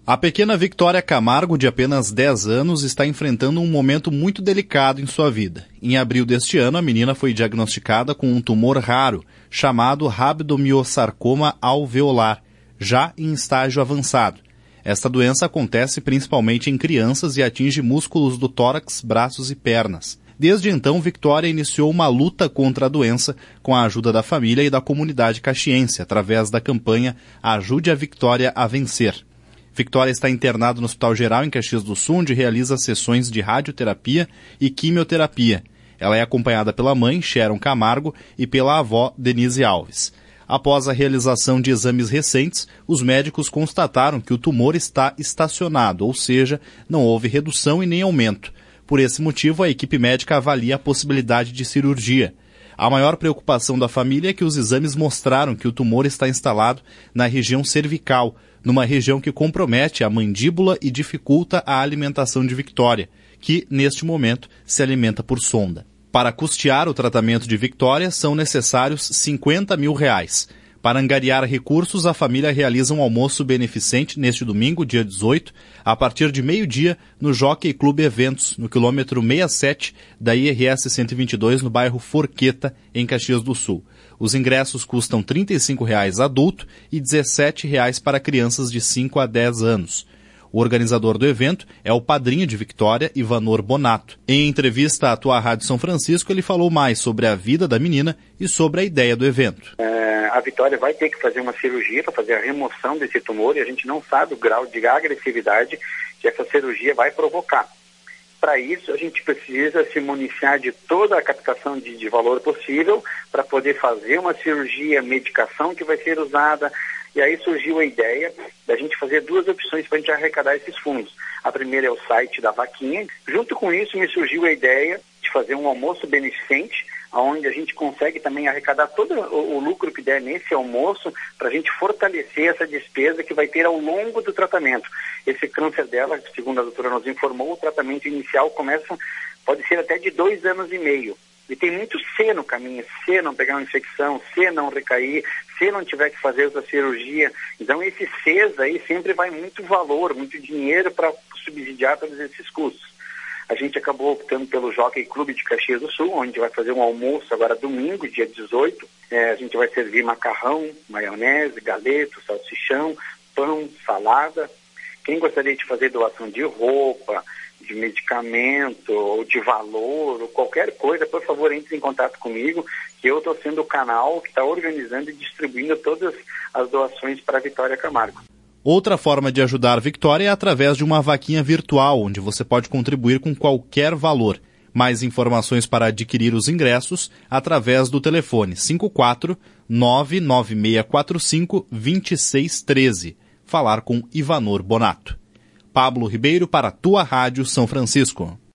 A pequena Victoria Camargo, de apenas 10 anos, está enfrentando um momento muito delicado em sua vida. Em abril deste ano, a menina foi diagnosticada com um tumor raro, chamado rabdomiossarcoma alveolar, já em estágio avançado. Esta doença acontece principalmente em crianças e atinge músculos do tórax, braços e pernas. Desde então, Victoria iniciou uma luta contra a doença com a ajuda da família e da comunidade caxiense, através da campanha Ajude a Victoria a Vencer. Victoria está internada no Hospital Geral em Caxias do Sul, onde realiza sessões de radioterapia e quimioterapia. Ela é acompanhada pela mãe, Sharon Camargo, e pela avó, Denise Alves. Após a realização de exames recentes, os médicos constataram que o tumor está estacionado, ou seja, não houve redução e nem aumento. Por esse motivo, a equipe médica avalia a possibilidade de cirurgia. A maior preocupação da família é que os exames mostraram que o tumor está instalado na região cervical, numa região que compromete a mandíbula e dificulta a alimentação de Victoria, que, neste momento, se alimenta por sonda. Para custear o tratamento de Victoria, são necessários R$50 mil. Para angariar recursos, a família realiza um almoço beneficente neste domingo, dia 18, a partir de meio-dia, no Jockey Club Eventos, no quilômetro 67 da IRS 122, no bairro Forqueta, em Caxias do Sul. Os ingressos custam R$ 35 adulto e R$ 17 para crianças de 5 a 10 anos. O organizador do evento é o padrinho de Victoria, Ivanor Bonato. Em entrevista à Tua Rádio São Francisco, ele falou mais sobre a vida da menina e sobre a ideia do evento. A Victoria vai ter que fazer uma cirurgia para fazer a remoção desse tumor e a gente não sabe o grau de agressividade que essa cirurgia vai provocar. Para isso, a gente precisa se municiar de toda a captação de valor possível para poder fazer uma cirurgia, medicação que vai ser usada. E aí surgiu a ideia da gente fazer duas opções para a gente arrecadar esses fundos. A primeira é o site da vaquinha. Junto com isso, me surgiu a ideia de fazer um almoço beneficente, onde a gente consegue também arrecadar todo o lucro que der nesse almoço para a gente fortalecer essa despesa que vai ter ao longo do tratamento. Esse câncer dela, segundo a doutora nos informou, o tratamento inicial pode ser até de 2 anos e meio. E tem muito se no caminho, se não pegar uma infecção, se não recair, se não tiver que fazer outra cirurgia. Então esse SES aí sempre vai muito valor, muito dinheiro para subsidiar todos esses custos. A gente acabou optando pelo Jockey Club de Caxias do Sul, onde vai fazer um almoço agora domingo, dia 18. A gente vai servir macarrão, maionese, galeto, salsichão, pão, salada. Quem gostaria de fazer doação de roupa, de medicamento, ou de valor, ou qualquer coisa, por favor, entre em contato comigo, que eu estou sendo o canal que está organizando e distribuindo todas as doações para a Victoria Camargo. Outra forma de ajudar a Victoria é através de uma vaquinha virtual, onde você pode contribuir com qualquer valor. Mais informações para adquirir os ingressos através do telefone 54 99645 2613. Falar com Ivanor Bonato. Pablo Ribeiro para Tua Rádio São Francisco.